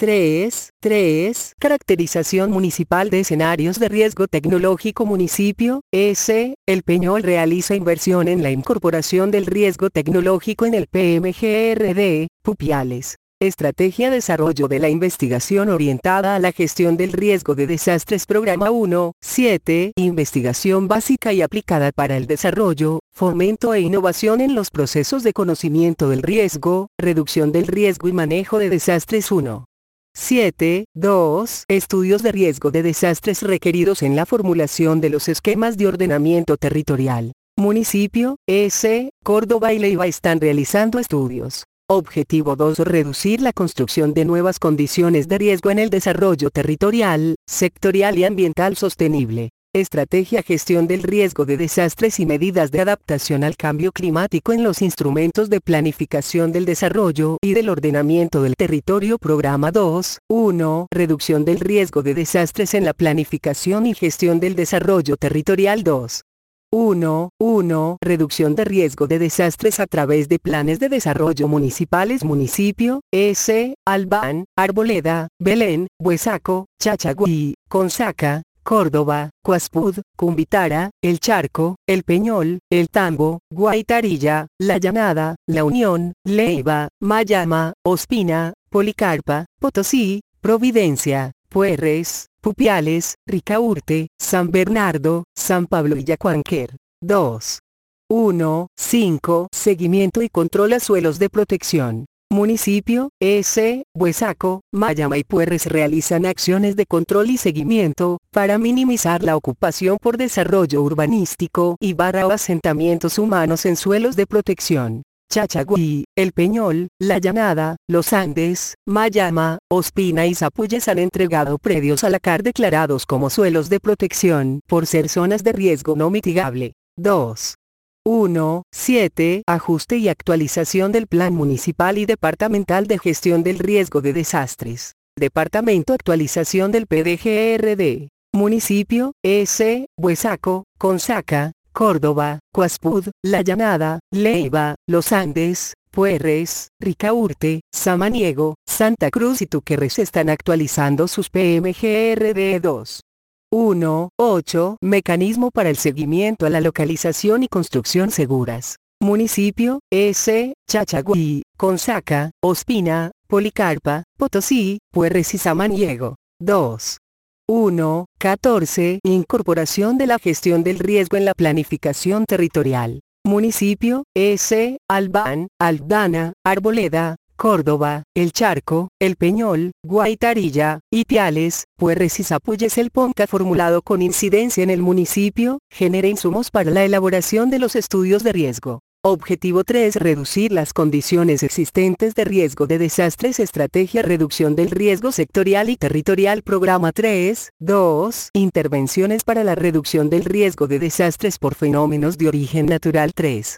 tres, tres. Caracterización municipal de escenarios de riesgo tecnológico. Municipio, S. El Peñol realiza inversión en la incorporación del riesgo tecnológico en el P M G R D, Pupiales. Estrategia Desarrollo de la Investigación orientada a la gestión del riesgo de desastres. Programa uno, siete. Investigación básica y aplicada para el desarrollo, fomento e innovación en los procesos de conocimiento del riesgo, reducción del riesgo y manejo de desastres. uno. siete, dos. Estudios de riesgo de desastres requeridos en la formulación de los esquemas de ordenamiento territorial. Municipio, S. Córdoba y Leiva están realizando estudios. Objetivo dos. Reducir la construcción de nuevas condiciones de riesgo en el desarrollo territorial, sectorial y ambiental sostenible. Estrategia Gestión del riesgo de desastres y medidas de adaptación al cambio climático en los instrumentos de planificación del desarrollo y del ordenamiento del territorio. Programa dos, uno. Reducción del riesgo de desastres en la planificación y gestión del desarrollo territorial. dos. uno, uno. Reducción de riesgo de desastres a través de planes de desarrollo municipales. Municipio, S. Albán, Arboleda, Belén, Huesaco, Chachagüí, Consaca, Córdoba, Cuaspud, Cumbitara, El Charco, El Peñol, El Tambo, Guaitarilla, La Llanada, La Unión, Leiva, Mayama, Ospina, Policarpa, Potosí, Providencia, Puerres, Pupiales, Ricaurte, San Bernardo, San Pablo y Yacuanquer. dos. uno, cinco. Seguimiento y control a suelos de protección. Municipio, S. Huesaco, Mayama y Puerres realizan acciones de control y seguimiento, para minimizar la ocupación por desarrollo urbanístico y barra o asentamientos humanos en suelos de protección. Chachagüí, El Peñol, La Llanada, Los Andes, Mayama, Ospina y Zapuyes han entregado predios a la C A R declarados como suelos de protección por ser zonas de riesgo no mitigable. dos. uno, siete. Ajuste y actualización del Plan Municipal y Departamental de Gestión del Riesgo de Desastres. Departamento Actualización del P D G R D. Municipio, S. Huesaco, Consaca, Córdoba, Cuaspud, La Llanada, Leiva, Los Andes, Puerres, Ricaurte, Samaniego, Santa Cruz y Tuquerres están actualizando sus P M G R D. dos. uno, ocho. Mecanismo para el seguimiento a la localización y construcción seguras. Municipio, S. Chachagüí, Consaca, Ospina, Policarpa, Potosí, Puerres y Samaniego. dos. uno, catorce. Incorporación de la gestión del riesgo en la planificación territorial. Municipio, S. Albán, Aldana, Arboleda, Córdoba, El Charco, El Peñol, Guaitarilla, Ipiales, Puerres y Zapuyes. El P O N C A formulado con incidencia en el municipio, genera insumos para la elaboración de los estudios de riesgo. Objetivo tres. Reducir las condiciones existentes de riesgo de desastres. Estrategia Reducción del riesgo sectorial y territorial. Programa tres, dos. Intervenciones para la reducción del riesgo de desastres por fenómenos de origen natural. tres.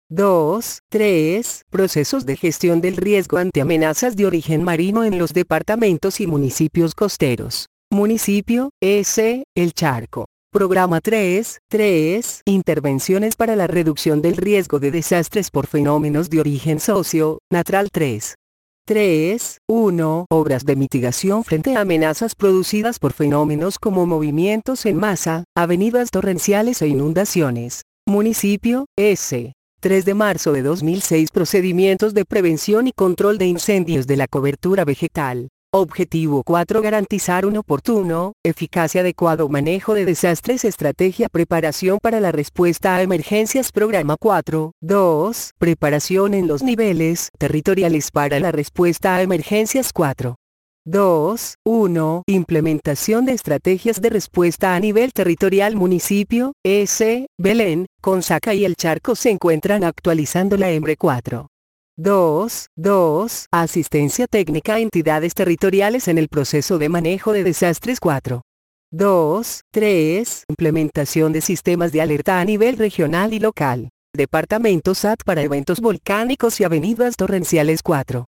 dos, tres. Procesos de gestión del riesgo ante amenazas de origen marino en los departamentos y municipios costeros. Municipio, S. El Charco. Programa tres, tres. Intervenciones para la reducción del riesgo de desastres por fenómenos de origen socio-natural. tres. tres, uno. Obras de mitigación frente a amenazas producidas por fenómenos como movimientos en masa, avenidas torrenciales e inundaciones. Municipio, S. tres de marzo de dos mil seis. Procedimientos de prevención y control de incendios de la cobertura vegetal. Objetivo cuatro. Garantizar un oportuno, eficaz y adecuado manejo de desastres. Estrategia Preparación para la respuesta a emergencias. Programa cuatro, dos. Preparación en los niveles territoriales para la respuesta a emergencias. cuatro, dos, uno. Implementación de estrategias de respuesta a nivel territorial. Municipio, S. Belén, Consaca y El Charco se encuentran actualizando la E M R E cuatro. dos, dos. Asistencia técnica a entidades territoriales en el proceso de manejo de desastres. cuatro, dos, tres. Implementación de sistemas de alerta a nivel regional y local. Departamento S A T para eventos volcánicos y avenidas torrenciales. cuatro,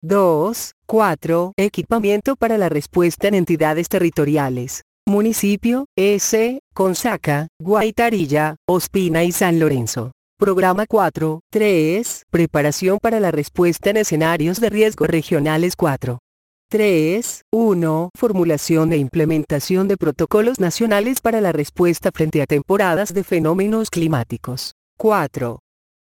dos, cuatro. Equipamiento para la respuesta en entidades territoriales. Municipio, S. Consaca, Guaitarilla, Ospina y San Lorenzo. Programa cuatro, tres. Preparación para la respuesta en escenarios de riesgo regionales. cuatro, tres. uno. Formulación e implementación de protocolos nacionales para la respuesta frente a temporadas de fenómenos climáticos. cuatro.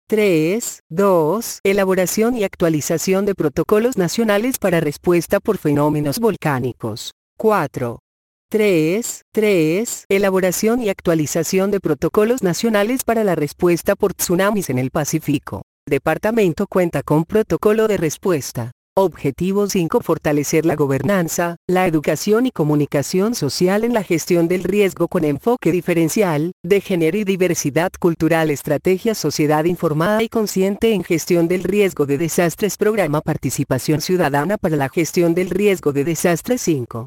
tres. dos. Elaboración y actualización de protocolos nacionales para respuesta por fenómenos volcánicos. cuatro. tres. tres. Elaboración y actualización de protocolos nacionales para la respuesta por tsunamis en el Pacífico. Departamento cuenta con protocolo de respuesta. Objetivo cinco. Fortalecer la gobernanza, la educación y comunicación social en la gestión del riesgo con enfoque diferencial, de género y diversidad cultural. Estrategia Sociedad informada y consciente en gestión del riesgo de desastres. Programa Participación Ciudadana para la gestión del riesgo de desastres. cinco.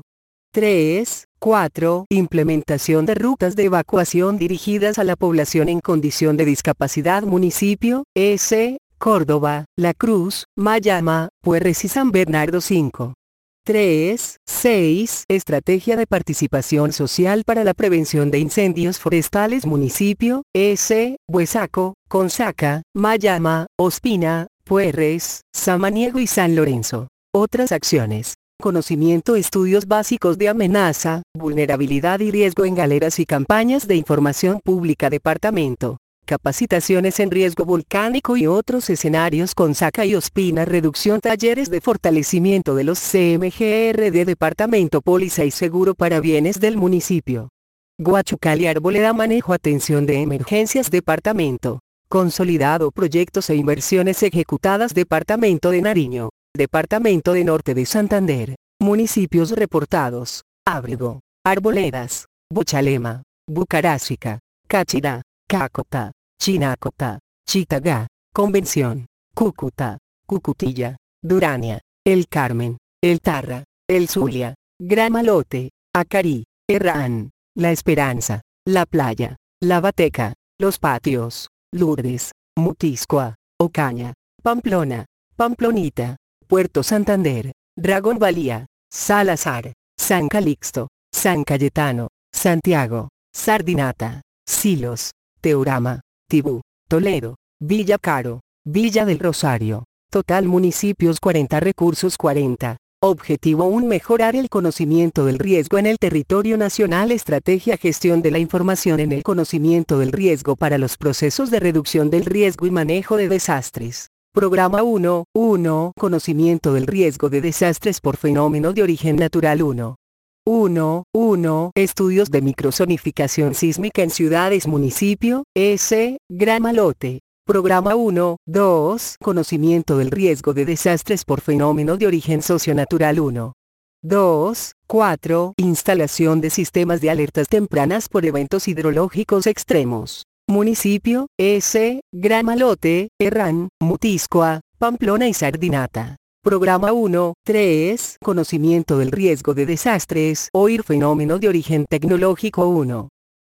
tres. cuatro. Implementación de rutas de evacuación dirigidas a la población en condición de discapacidad. Municipio, S. Córdoba, La Cruz, Mayama, Puerres y San Bernardo. cinco. tres. seis. Estrategia de participación social para la prevención de incendios forestales. Municipio, S. Buesaco, Consaca, Mayama, Ospina, Puerres, Samaniego y San Lorenzo. Otras acciones. Conocimiento, estudios básicos de amenaza, vulnerabilidad y riesgo en galeras y campañas de información pública. Departamento. Capacitaciones en riesgo volcánico y otros escenarios. Consaca y Ospina. Reducción. Talleres de fortalecimiento de los C M G R D. Departamento. Póliza y seguro para bienes del municipio. Guachucal y Arboleda. Manejo. Atención de emergencias. Departamento. Consolidado. Proyectos e inversiones ejecutadas. Departamento de Nariño. Departamento de Norte de Santander. Municipios reportados: Ábrego, Arboledas, Bochalema, Bucarásica, Cáchira, Cácota, Chinacota, Chitagá, Convención, Cúcuta, Cucutilla, Durania, El Carmen, El Tarra, El Zulia, Gran Malote, Acarí, Herrán, La Esperanza, La Playa, La Bateca, Los Patios, Lourdes, Mutiscoa, Ocaña, Pamplona, Pamplonita, Puerto Santander, Dragón Valía, Salazar, San Calixto, San Cayetano, Santiago, Sardinata, Silos, Teorama, Tibú, Toledo, Villa Caro, Villa del Rosario. Total municipios cuarenta. Recursos cuarenta. Objetivo uno. Mejorar el conocimiento del riesgo en el territorio nacional. Estrategia gestión de la información en el conocimiento del riesgo para los procesos de reducción del riesgo y manejo de desastres. Programa uno. uno. Conocimiento del riesgo de desastres por fenómeno de origen natural. uno. uno. uno. Estudios de microzonificación sísmica en ciudades. Municipio, S. Gran Malote. Programa uno. dos. Conocimiento del riesgo de desastres por fenómeno de origen socionatural. uno. dos. cuatro. Instalación de sistemas de alertas tempranas por eventos hidrológicos extremos. Municipio, S. Gran Malote, Herrán, Mutiscoa, Pamplona y Sardinata. Programa uno. tres. Conocimiento del riesgo de desastres o fenómeno de origen tecnológico. uno.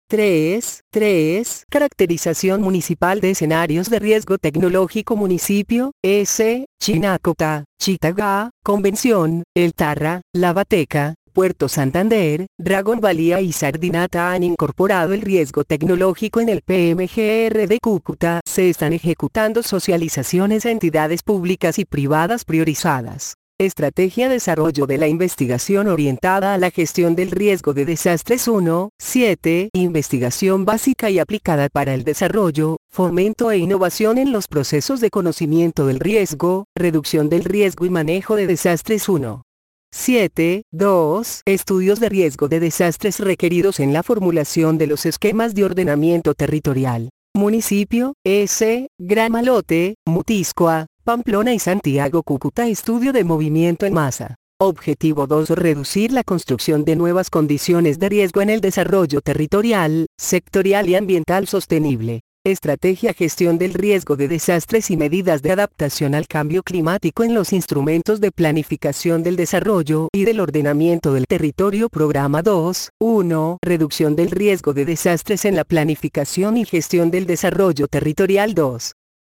tres. tres. Caracterización municipal de escenarios de riesgo tecnológico. Municipio, S. Chinacota, Chitagá, Convención, El Tarra, La Bateca, Puerto Santander, Dragón Valía y Sardinata han incorporado el riesgo tecnológico en el P M G R de Cúcuta. Se están ejecutando socializaciones a entidades públicas y privadas priorizadas. Estrategia Desarrollo de la investigación orientada a la gestión del riesgo de desastres. uno. siete. Investigación básica y aplicada para el desarrollo, fomento e innovación en los procesos de conocimiento del riesgo, reducción del riesgo y manejo de desastres. uno. siete. dos. Estudios de riesgo de desastres requeridos en la formulación de los esquemas de ordenamiento territorial. Municipio, S. Gran Malote, Mutiscoa, Pamplona y Santiago. Cúcuta. Estudio de movimiento en masa. Objetivo dos. Reducir la construcción de nuevas condiciones de riesgo en el desarrollo territorial, sectorial y ambiental sostenible. Estrategia Gestión del riesgo de desastres y medidas de adaptación al cambio climático en los instrumentos de planificación del desarrollo y del ordenamiento del territorio. Programa dos. uno. Reducción del riesgo de desastres en la planificación y gestión del desarrollo territorial. dos.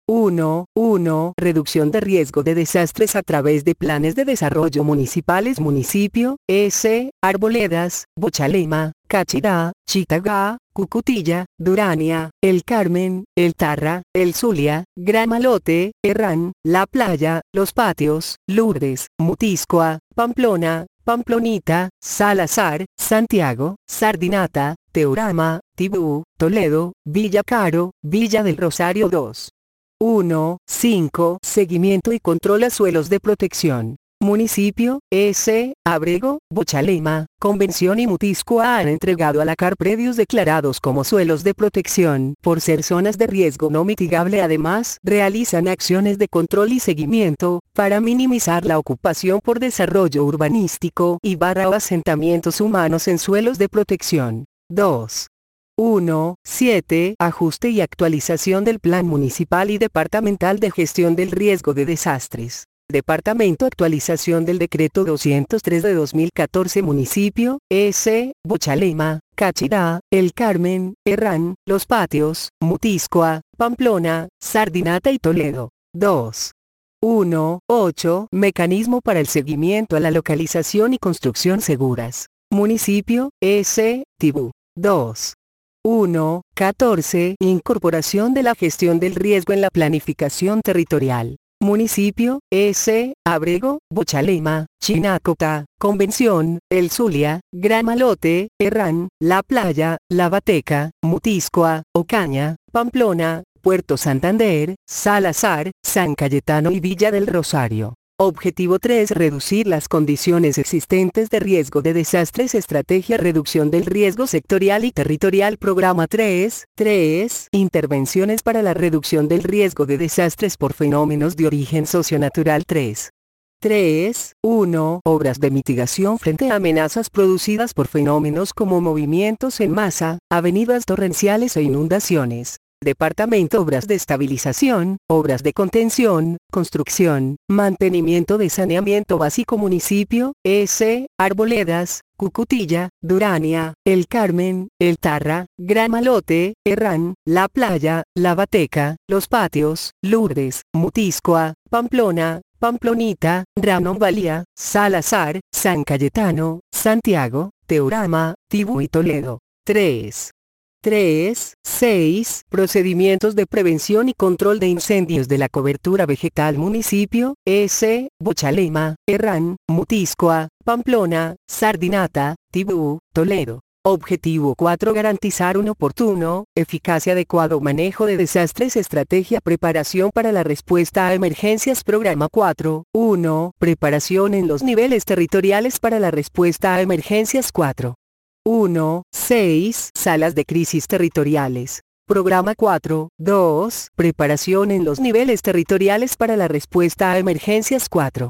uno. uno. Reducción de riesgo de desastres a través de planes de desarrollo municipales. Municipio, S. Arboledas, Bochalema, Cachirá, Chitagá, Cucutilla, Durania, El Carmen, El Tarra, El Zulia, Gramalote, Herrán, La Playa, Los Patios, Lourdes, Mutiscoa, Pamplona, Pamplonita, Salazar, Santiago, Sardinata, Teorama, Tibú, Toledo, Villa Caro, Villa del Rosario. dos. uno. cinco. Seguimiento y control a suelos de protección. Municipio, S. Abrego, Bochalema, Convención y Mutiscoa han entregado a la C A R predios declarados como suelos de protección por ser zonas de riesgo no mitigable. Además, realizan acciones de control y seguimiento para minimizar la ocupación por desarrollo urbanístico y barra o asentamientos humanos en suelos de protección. dos. uno. siete. Ajuste y actualización del Plan Municipal y Departamental de Gestión del Riesgo de Desastres. Departamento actualización del Decreto doscientos tres de dos mil catorce. Municipio, S. Bochalema, Cachirá, El Carmen, Herrán, Los Patios, Mutiscoa, Pamplona, Sardinata y Toledo. dos. uno. ocho. Mecanismo para el seguimiento a la localización y construcción seguras. Municipio, S. Tibú. dos. uno. catorce. Incorporación de la gestión del riesgo en la planificación territorial. Municipio, S. Abrego, Bochalema, Chinacota, Convención, El Zulia, Gramalote, Herrán, La Playa, La Bateca, Mutiscoa, Ocaña, Pamplona, Puerto Santander, Salazar, San Cayetano y Villa del Rosario. Objetivo tres. Reducir las condiciones existentes de riesgo de desastres. Estrategia reducción del riesgo sectorial y territorial. Programa tres. tres. Intervenciones para la reducción del riesgo de desastres por fenómenos de origen socionatural. tres. tres. uno. Obras de mitigación frente a amenazas producidas por fenómenos como movimientos en masa, avenidas torrenciales e inundaciones. Departamento. Obras de estabilización, obras de contención, construcción, mantenimiento de saneamiento básico. Municipio, S. Arboledas, Cucutilla, Durania, El Carmen, El Tarra, Gramalote, Herrán, La Playa, La Bateca, Los Patios, Lourdes, Mutiscoa, Pamplona, Pamplonita, Ramón-Valía, Salazar, San Cayetano, Santiago, Teorama, Tibú y Toledo. tres. tres. seis. Procedimientos de prevención y control de incendios de la cobertura vegetal. Municipio, S. Bochalema, Herrán, Mutiscoa, Pamplona, Sardinata, Tibú, Toledo. Objetivo cuatro. Garantizar un oportuno, eficaz y adecuado manejo de desastres. Estrategia preparación para la respuesta a emergencias. Programa cuatro. uno. Preparación en los niveles territoriales para la respuesta a emergencias. cuatro. uno. seis. Salas de crisis territoriales. Programa cuatro. dos. Preparación en los niveles territoriales para la respuesta a emergencias. cuatro.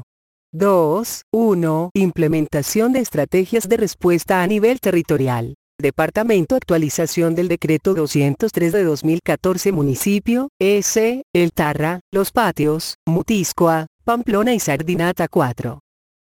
dos. uno. Implementación de estrategias de respuesta a nivel territorial. Departamento actualización del Decreto doscientos tres de dos mil catorce. Municipio, S. El Tarra, Los Patios, Mutiscoa, Pamplona y Sardinata. cuatro.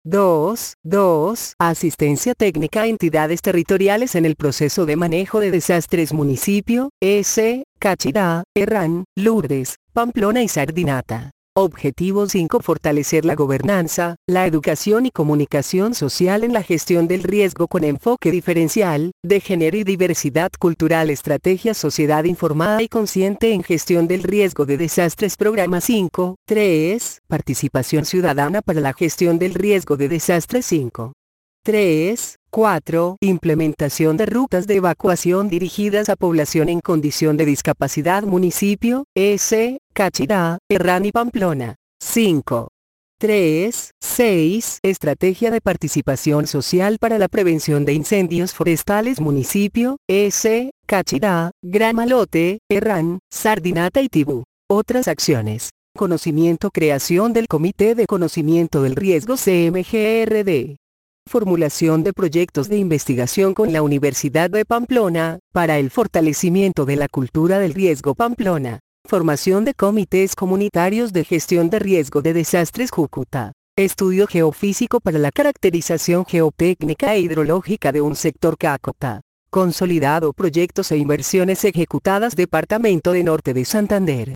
dos. dos. Asistencia técnica a entidades territoriales en el proceso de manejo de desastres. Municipio, S. Cachirá, Herrán, Lourdes, Pamplona y Sardinata. Objetivo cinco. Fortalecer la gobernanza, la educación y comunicación social en la gestión del riesgo con enfoque diferencial, de género y diversidad cultural. Estrategia sociedad informada y consciente en gestión del riesgo de desastres. Programa cinco. tres. Participación ciudadana para la gestión del riesgo de desastres. cinco. tres. cuatro. Implementación de rutas de evacuación dirigidas a población en condición de discapacidad. Municipio, S. Cachirá, Herrán y Pamplona. cinco. tres. seis. Estrategia de participación social para la prevención de incendios forestales. Municipio, S. Cachirá, Gramalote, Herrán, Sardinata y Tibú. Otras acciones. Conocimiento. Creación del Comité de Conocimiento del Riesgo C M G R D. Formulación de proyectos de investigación con la Universidad de Pamplona, para el fortalecimiento de la cultura del riesgo. Pamplona. Formación de comités comunitarios de gestión de riesgo de desastres. Cúcuta. Estudio geofísico para la caracterización geotécnica e hidrológica de un sector. Cácota. Consolidado proyectos e inversiones ejecutadas. Departamento de Norte de Santander.